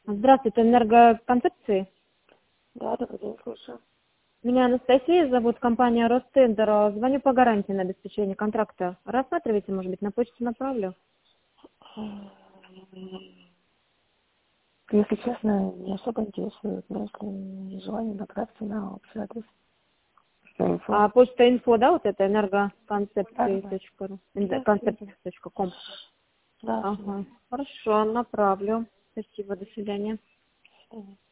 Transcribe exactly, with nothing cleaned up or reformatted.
Здравствуйте, энергоконцепции. Да, добрый день, слушаю. Меня Анастасия зовут, компания Ростендер. Звоню по гарантии на обеспечение контракта. Рассматривайте, может быть, на почту направлю. Если честно, не особо интересует, но если желание, направьте на общий адрес. На инфо. А почта инфо, да, вот это Да, да, энергоконцепции.ру, да. концепт точка ком. Да, да. Ага, хорошо, направлю. Спасибо, до свидания. Да.